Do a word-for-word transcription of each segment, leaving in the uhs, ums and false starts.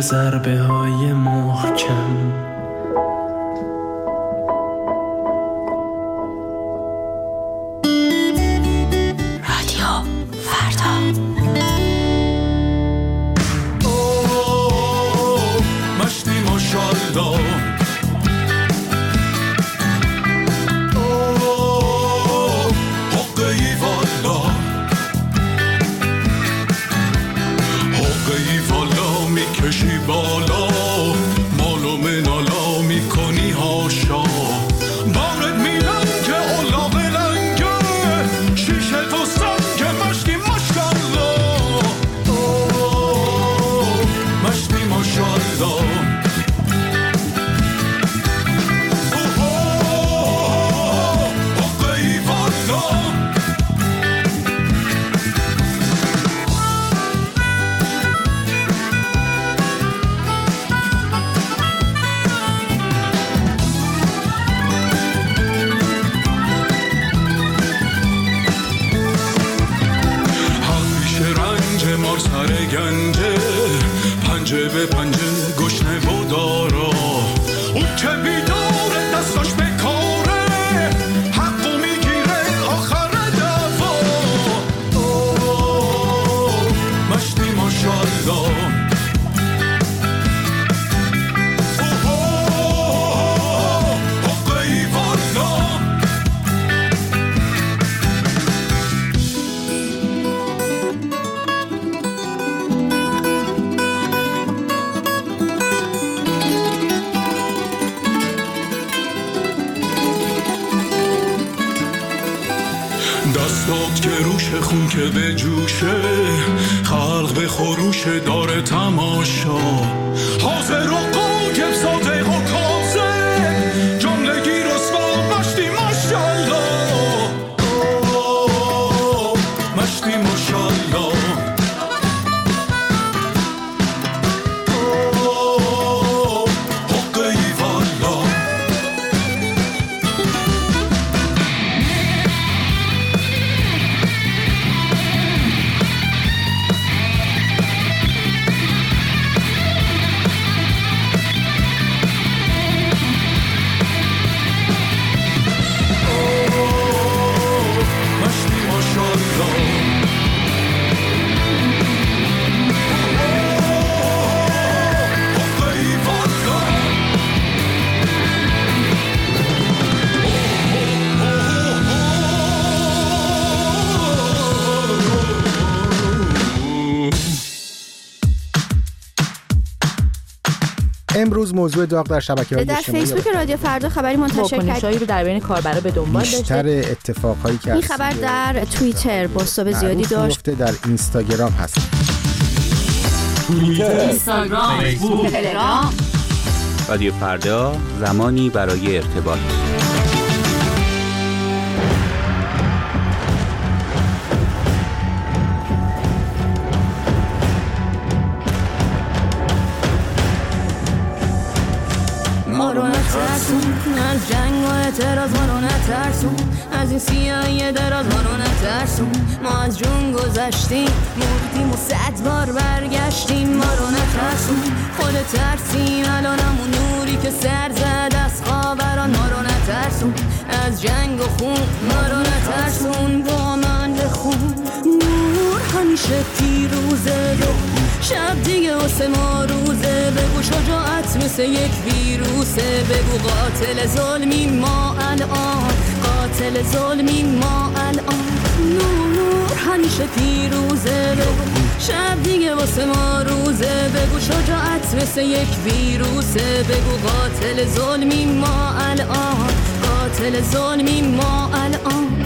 ضربه های محکم. رادیو فردا. مشتی ماشالله کشی بالا مال و منالا میکنی هاشا بارد میلن که اولاغ لنگه شیشه تو سنگ مشتی ماشالله مشتی ماشالله گنجه پنجه به پنجه گشنه و دارا اون که بیداره دستاش به کاره حقو میگیره آخر دفا مشتی ماشالله دستات که روش خون که به جوشه خلق به خروش داره تماشا حاضر و قایم صادق و کاذب جملگی رسوا مشتی ماشالله مشتی ماشالله امروز موضوع داغ در شبکه‌های اجتماعی در فیسبوک رادیو فردا خبری منتشر کرد رو در بین کاربرا به دنبال داشته. بیشتر اتفاقایی که این خبر در توییتر بازتاب زیادی داشت. در اینستاگرام هست. توییتر، اینستاگرام، فیسبوک، تلگرام. رادیو فردا، زمانی برای ارتباط. ما رو نترسون از جنگ و اعتراض، ما رو نترسون از این سیاهی دراز، ما رو نترسون. ما از جون گذشتیم مردیم و صد بار برگشتیم، ما رو نترسون. خود ترسیم الان همون نوری که سر زد از خوابران، ما رو نترسون از جنگ و خون، ما رو نترسون. با من بخون نور همیشه پیروزه، شب دیگه واسه ما روزه. بگو شجاعت مثل یک ویروسه، بگو قاتل ظلمی ما الان، قاتل ظلمی ما الان. نور همیشه پیروزه، بگو شب دیگه واسه ما روزه. بگو شجاعت مثل یک ویروسه، بگو قاتل ظلمی ما الان، قاتل ظلمی ما الان.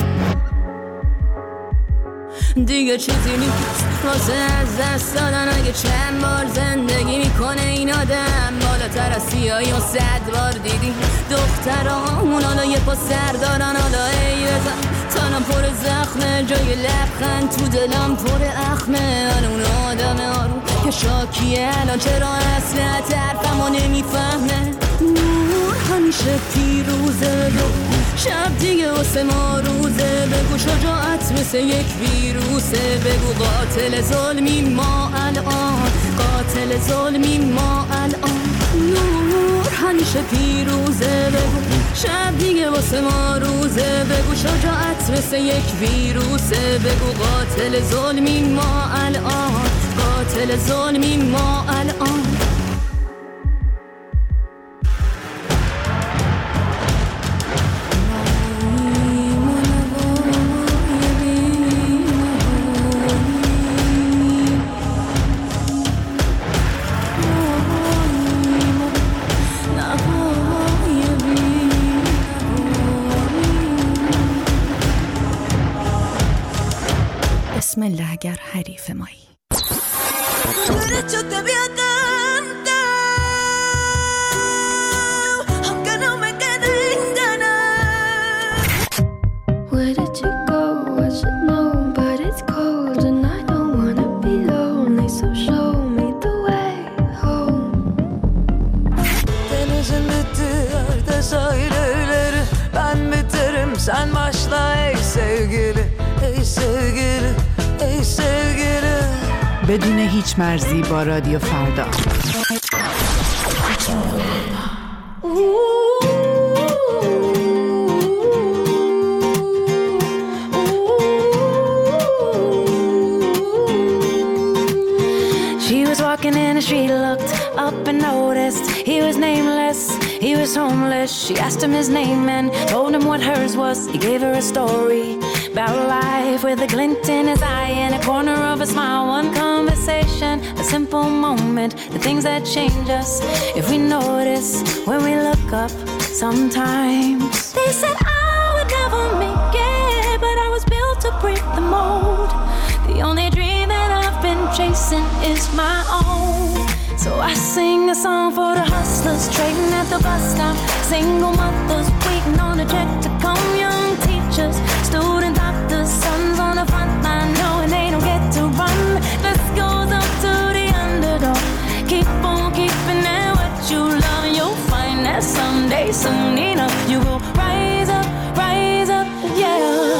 دیگه چیزی نیست واسه از دست دادن، اگه چند بار زندگی میکنه این آدم. بالاتر از سیاهی و صد بار دیدی دخترامون حالا یه پا سر دارن. حالا ای بزن تنم پر زخمه، جای لبخند تو دلم پر اخمه. حالا اون آدم آروم که شاکیه الان چرا اصلا طرفمو نمیفهمه. نور همیشه پیروزه، شب دیگه واسه ما روزه، بگو شجاعت مثل یک ویروسه، بگو قاتل ظلمی ما الان، قاتل ظلمی ما الان، نور همیشه پیروزه، بگو شب دیگه واسه ما روزه، بگو شجاعت مثل یک ویروسه، بگو قاتل ظلمی ما الان، قاتل ظلمی ما الان. بسم الله اگر حریف مایی. Where did you go? I should know, but it's cold and I don't wanna be lonely, so show me the way home. Denizin bitti yerde sahilleri, ben biterim sen başla ey sevgili, ey sevgili, ey sevgili. بدون هیچ مرزی با رادیو فردا. She was walking in the street, looked up and noticed he was nameless, he was homeless. She asked him his name and told him what hers was. He gave her a story about life with a glint in his eye and a corner of a smile. One conversation, a simple moment, the things that change us if we notice when we look up sometimes. They said I would never make it, but I was built to break the mold. The only dream that I've been chasing is my own. So I sing a song for the hustlers trading at the bus stop, single mothers waiting on a check to come, young teachers, student doctors, sons on the front line knowing they don't get to run. This goes up to the underdog. Keep on keeping at what you love, and you'll find that someday, soon enough, you will rise up, rise up, yeah.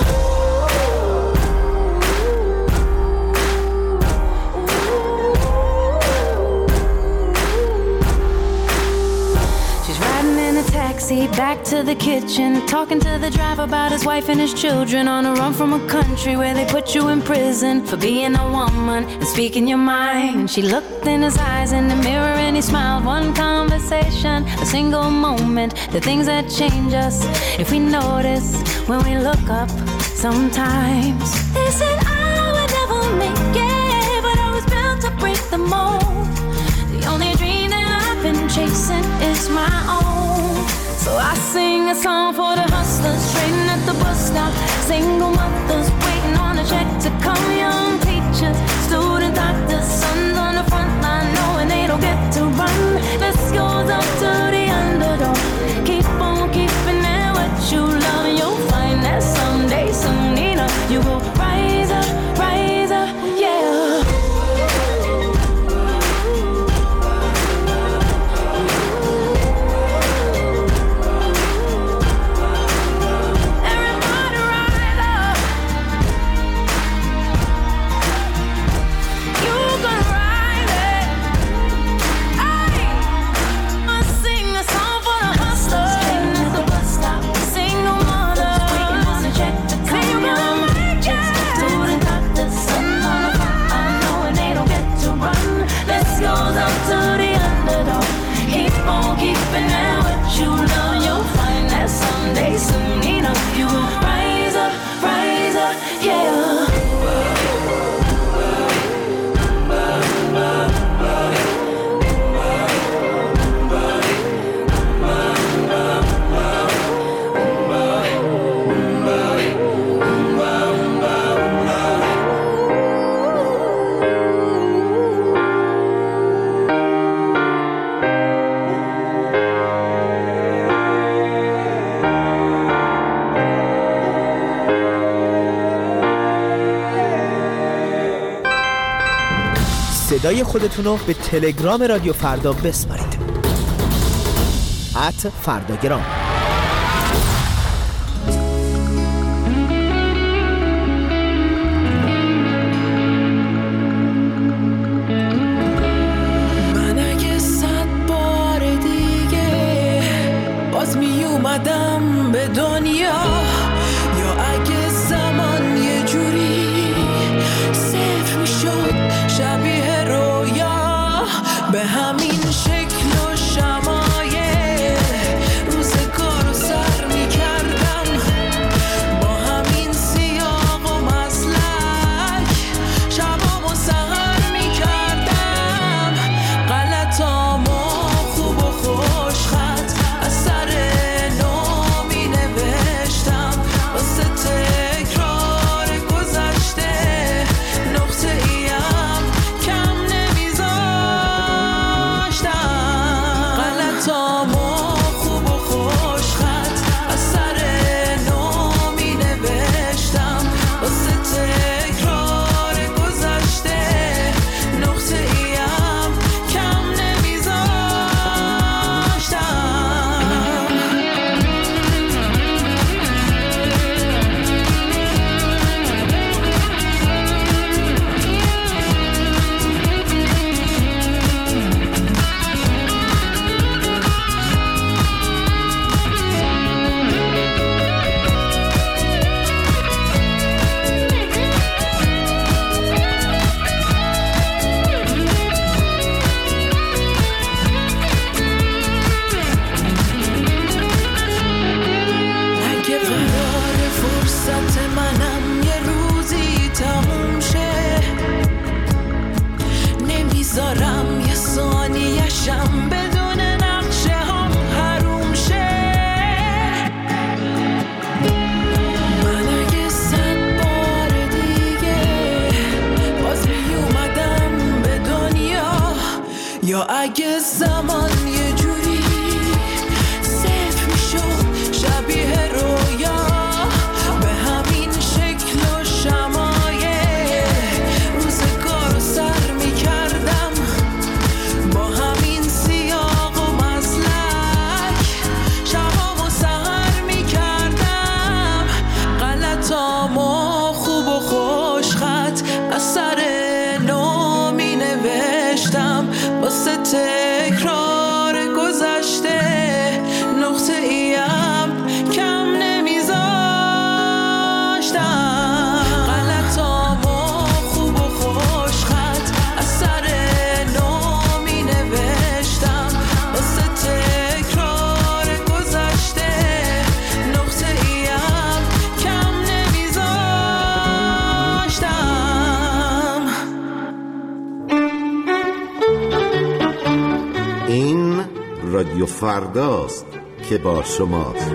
Taxi back to the kitchen, talking to the driver about his wife and his children, on a run from a country where they put you in prison for being a woman and speaking your mind. And she looked in his eyes in the mirror and he smiled. One conversation, a single moment, the things that change us if we notice when we look up sometimes. They said I would never make it, but I was built to break the mold. The only dream that I've been chasing is my own. So I sing a song for the hustlers trading at the bus stop, single mothers waiting on a check to come, young teachers, student doctors, sons on the front line knowing they don't get to run. This goes up to the underdog. Keep on keeping at what you love, and you'll find that someday, soon enough, you will rise up, rise up, yeah. صدای خودتون رو به تلگرام رادیو فردا بسپارید. ات فرداگرام. یا اگه زمان یه جوری صفر میشد شبیه رویا به همین شکل و شمایه روزگار سر میکردم با همین سیاق و مسلک شبام و سهر میکردم غلطامو خوب و خوش خط از سر نو می نوشتم واسه تکرار گذشته نقطه ایم کم نمیذاشتم غلطامو خوب و خوش خط از سر نو می نوشتم واسه تکرار گذشته نقطه ایم کم نمیذاشتم. این رادیو فرداست که با شماست.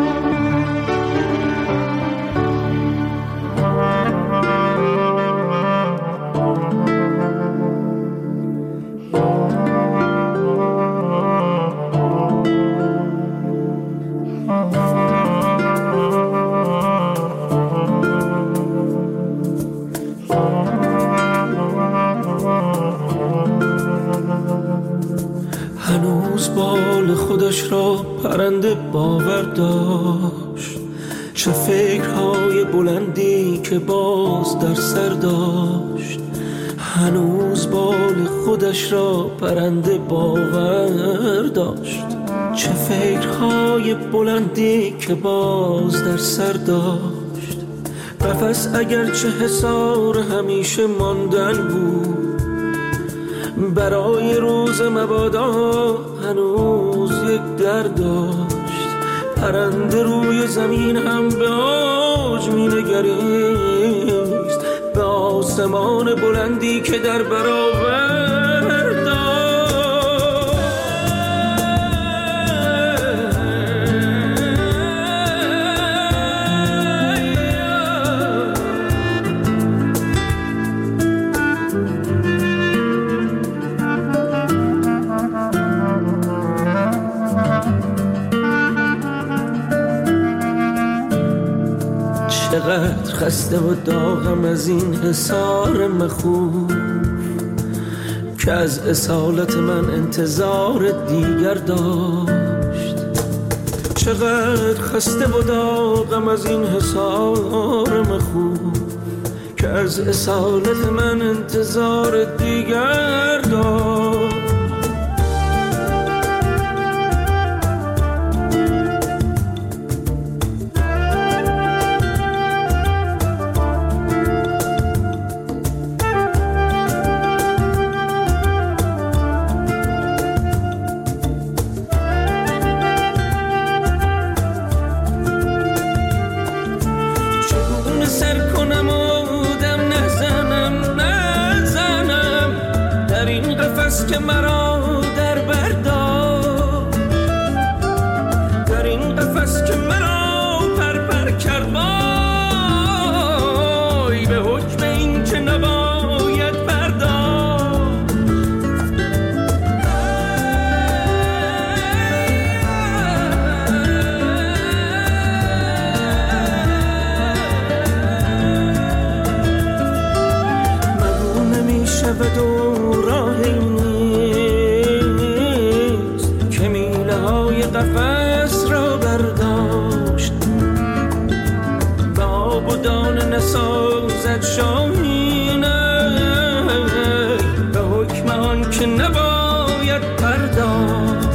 هنوز بال خودش را پرنده باور داشت، چه فکرهای بلندی که باز در سر داشت. هنوز بال خودش را پرنده باور داشت، چه فکرهای بلندی که باز در سر داشت. قفس اگرچه حصار همیشه ماندن بود، برای روز مبادا هنوز یک در داشت. پرنده روی زمین هم به اوج می نگریست، به آسمان بلندی که در برابر داشت. چقدر خسته و داغم از این حصار مخوف که از اصالت من انتظار دیگر داشت. چقدر خسته و داغم از این حصار مخوف که از اصالت من انتظار دیگر داشت. که مرا در برداشت، در این قفس که مرا پر پر کرد، وای به حکم این که نباید پرداخت. مگو نمی‌شود و راهی قفس را برداشت، به آب و دانه نسازد شاهینه، به حکم آن که نباید پرداخت.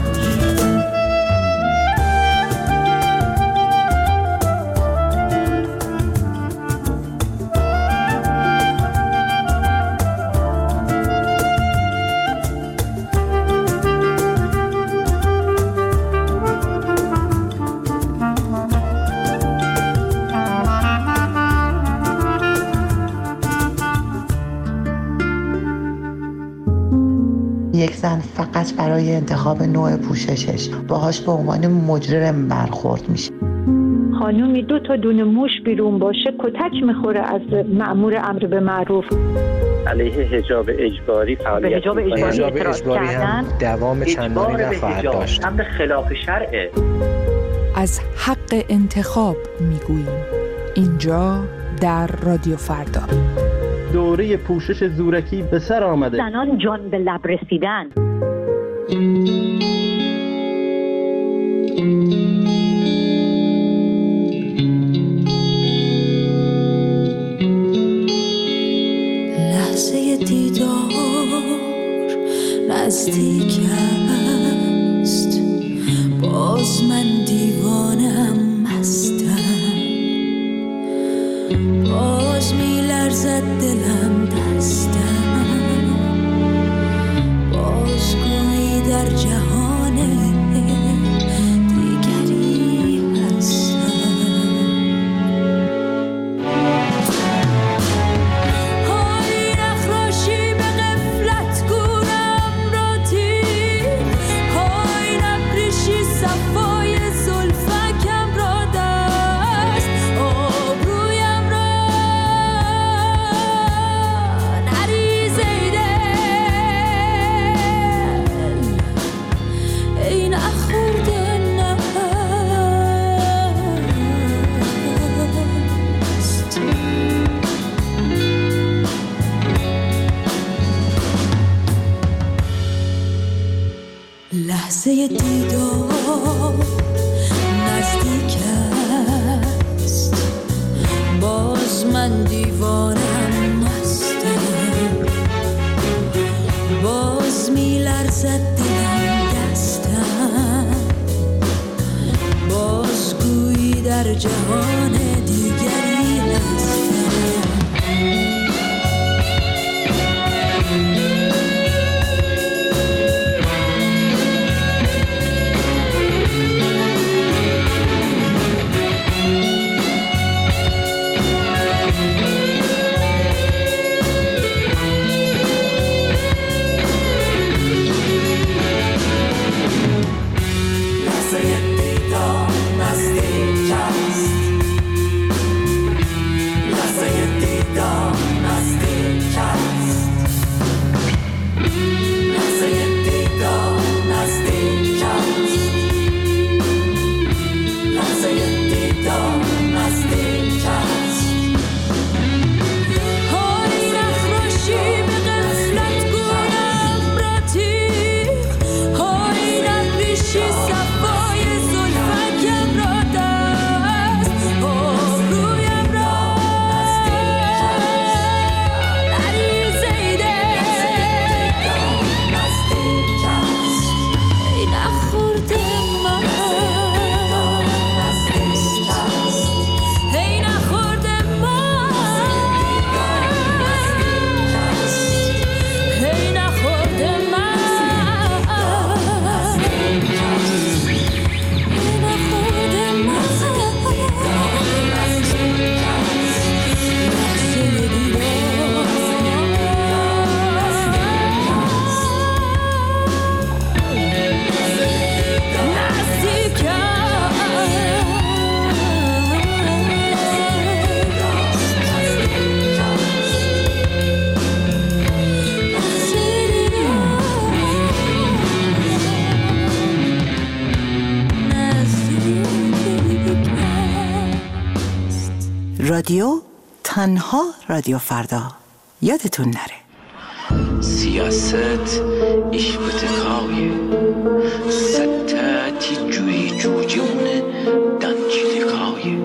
یک زن فقط برای انتخاب نوع پوششش باهاش به عنوان مجرم برخورد میشه. خانومی دو تا دونه موش بیرون باشه کتک میخوره از مأمور امر به معروف. علیه حجاب اجباری فعالیت حجاب اجباری, حجاب اجباری هم دوام چندانی نخواهد داشت. امر خلاف شرعه. از حق انتخاب میگوییم اینجا در رادیو فردا. دوره پوشش زورکی به سر آمده. زنان جان به لب رسیدن. لحظه دیدار نزدیک است، باز من دیوانم هستم، باز می لرزد دلم دستم، باز گویی در جهان دیگری هستم. های نخراشی به غفلت گورم را تیر، های نپریشی صفای زلفکم را دست، آبرویم را نریزه دل، ای نخورده نست. لحظه دیدار نزدیک است، باز من دیوانم هستم، باز می لرزد دلم دستم، باز گویی در جهان دیگری هستم. رادیو تنها رادیو فردا، یادتون نره. سیاست ایش بتکای ستاتی جوی جوجون دانچی دکای.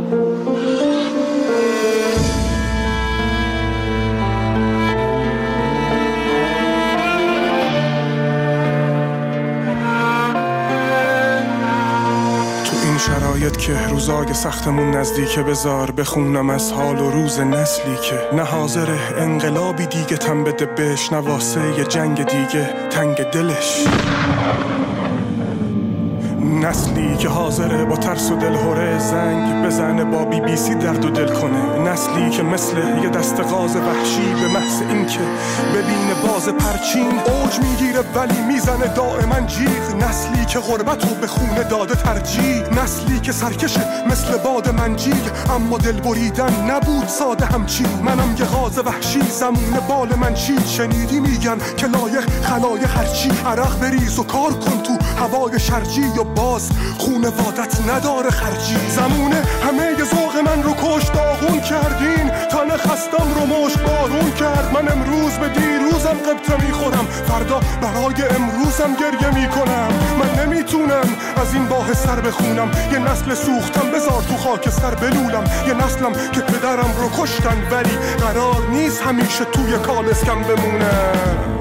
شرایط که روزای سختمون نزدیکه، بذار بخونم از حال و روز نسلی که نه حاضره انقلابی دیگه تن بده بهش، نه واسه یه جنگ دیگه تنگ دلش، نه نسلی که حاضره با ترس و دلهوره زنگ بزنه با بی بی سی درد و دل کنه، نسلی که مثل یه دست غاز وحشی به محض این که ببینه باز پرچین اوج میگیره ولی میزنه دائما جیغ، نسلی که غربتو به خونه داده ترجیح، نسلی که سرکشه مثل باد منجیل اما دل بریدن نبود ساده همچین، منم یه غاز وحشی زمون بال من چید، شنیدی میگن که لایق خلایق هرچی، عرق بریز و کار کن تو هوای شرجی و باز خونه وادت نداره خرجی، زمونه همه ی ذوق من رو کش داغون کردین، تن خستم رو مشت بارون کرد، من امروز به دیروزم قبطه میخورم فردا برای امروزم گریه میکنم، من نمیتونم از این باه سر بخونم، یه نسل سوختم بذار تو خاکستر بلولم، یه نسلم که پدرم رو کشتن ولی قرار نیست همیشه توی کالسکم بمونم.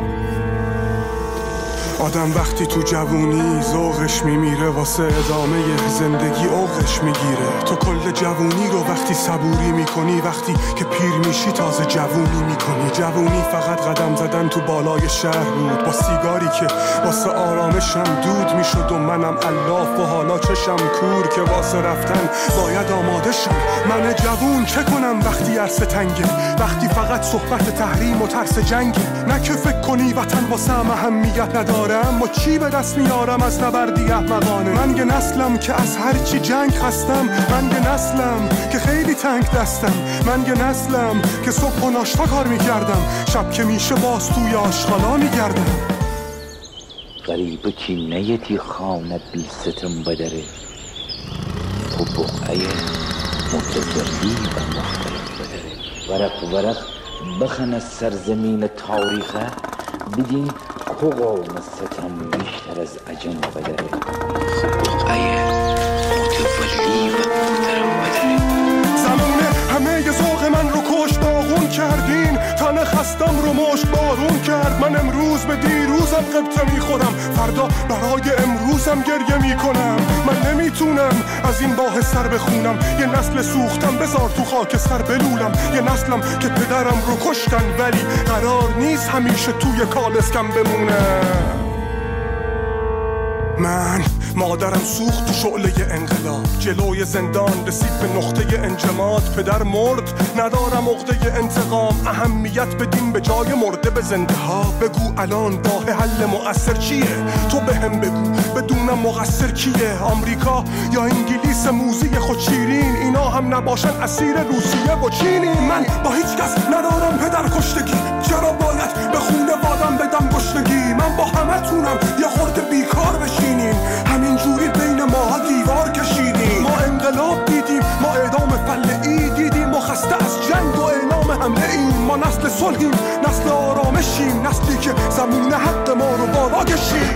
آدم وقتی تو جوونی ذوقش میمیره واسه ادامه زندگی اوقش میگیره، تو کل جوونی رو وقتی صبوری میکنی وقتی که پیر میشی تازه جوونی میکنی، جوونی فقط قدم زدن تو بالای شهر بود با سیگاری که واسه آرامشم دود میشد و منم الاف و حالا چشم کور که واسه رفتن باید آماده شم، من جوون چه کنم وقتی عرصه تنگه، وقتی فقط صحبت تحریم و ترس جنگه، نه که فکر کنی وطن واسه هم اهمیت نداره اما چی به دست میارم از نبردی احمقانه، من یه نسلم که از هر چی جنگ خستم، من یه نسلم که خیلی تنگ دستم، من یه نسلم که صبح و ناشتا کار میکردم شب که میشه باز توی آشغالا میگردم. غریب کی نیتی خانه بی ستم بدره، تو بقعه متجلی و مختلف بدره، ورق ورق بخن از سرزمین تاریخه، بدین که قوم ستم بیشتر از عجم بدره، بقعه متولی و محترم بدره، زمونه همه ی ذوق من رو کش داغون کردین، تن خستم رو مشت بارون کرد، من امروز به دیروزم قبطه میخورم فردا برای امروزم گریه میکنم، من نمیتونم از این باه سر بخونم، یه نسل سوختم بذار تو خاکستر بلولم، یه نسلم که پدرم رو کشتن ولی قرار نیست همیشه توی کالسکم بمونم. من مادرم سوخت تو شعله انقلاب، جلوی زندان رسید به نقطه انجماد، پدر مرد ندارم عقده انتقام، اهمیت بدیم به جای مرده به زنده ها، بگو الان راه حل مؤثر چیه، تو بهم بگو بدونم مقصر کیه، آمریکا یا انگلیس موزی خود شیرین، اینا هم نباشن اسیر روسیه و چینی، من با هیچ کس ندارم پدر کشتگی، چرا باید به خونه وادم بدم گشتگی، من با همه تونم یه خورده بیکار بشینیم، همین جوری بین ما دیوار کشیدیم، ما انقلاب دیدیم، ما اعدام فلعی دیدیم، ما خسته از جنگ و اعلام حمله ایم، ما نسل صلحیم، نسل آرامشیم، نسلی که زمین حق ما رو بالا کشیم.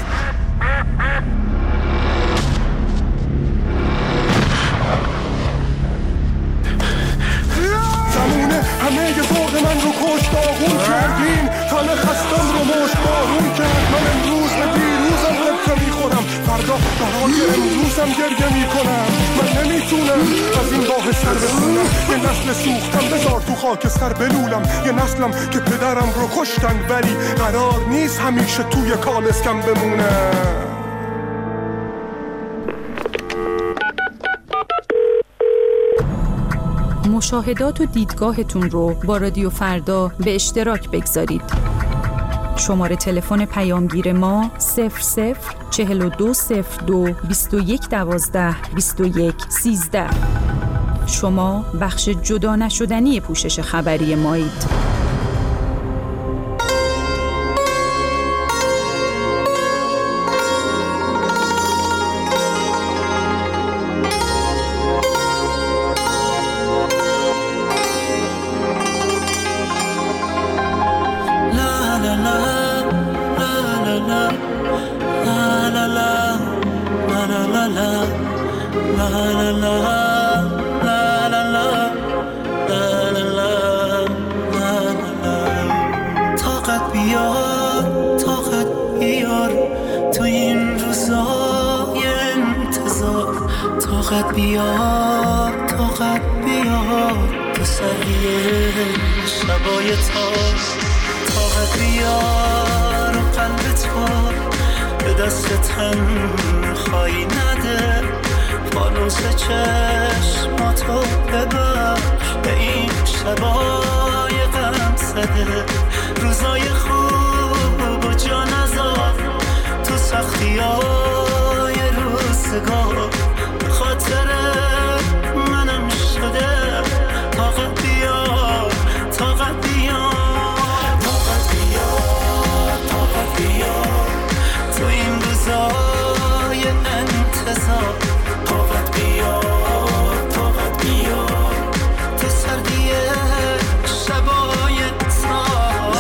زمونه همه ی ذوق من رو کش داغون کردین، تن خستم رو مشت بارون کرد، من امروز به دیروزم قبطه میخورم فردا برای امروزم گریه میکنم، من نمیتونم از این باه سر بخونم، یه نسل سوختم بذار تو خاکستر بلولم، یه نسلم که پدرم رو کشتن ولی قرار نیست همیشه توی کالسکم بمونم. مشاهدات و دیدگاهتون رو با رادیو فردا به اشتراک بگذارید. شماره تلفن پیامگیر ما صفر صفر چهل و دو صفر دو بیست و یک دوازده بیست و یک سیزده. شما بخش جدا نشدنی پوشش خبری مایید. طاقت بیار طاقت بیار تسلیه شبای تار، طاقت بیار قلب تار به دست تن خواهی نده، روز چشماتو ببخش به این شبای غم زده، روزای خوب و جا نذار تو سختی های روزگار. به خاطر منم شده طاقت بیار، طاقت بیار، طاقت بیار، طاقت بیار تو این روزای انتظار. طاقت بیار، طاقت بیار تو سردی شبای تار.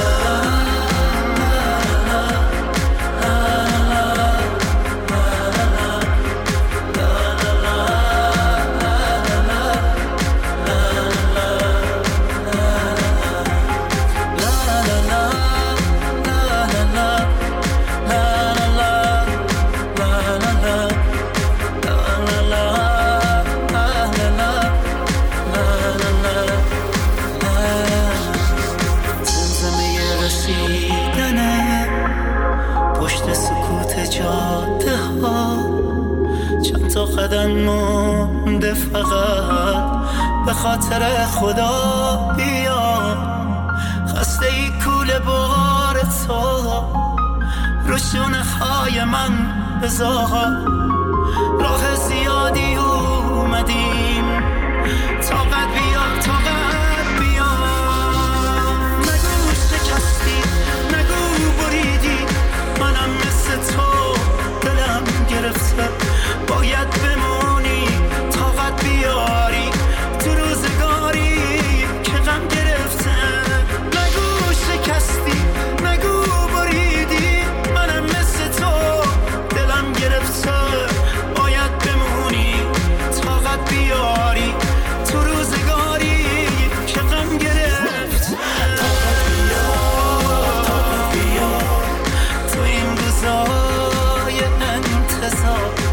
قدم مونده فقط به خاطر خدا بیا. خسته ای کوله بار تو رو شونه های من بذار. راه زیادی اومدیم، طاقت بیا، طاقت بیا. نگو شکستی، نگو بریدی، منم مثل تو دلم گرفته. باید بمونی، طاقت بیاری تو روزگاری که غم گرفته. نگو شکستی، نگو بریدی، منم مثل تو دلم گرفته. باید بمونی، طاقت بیاری تو روزگاری که غم گرفته. طاقت بیار، طاقت بیار تو این روزای انتظار.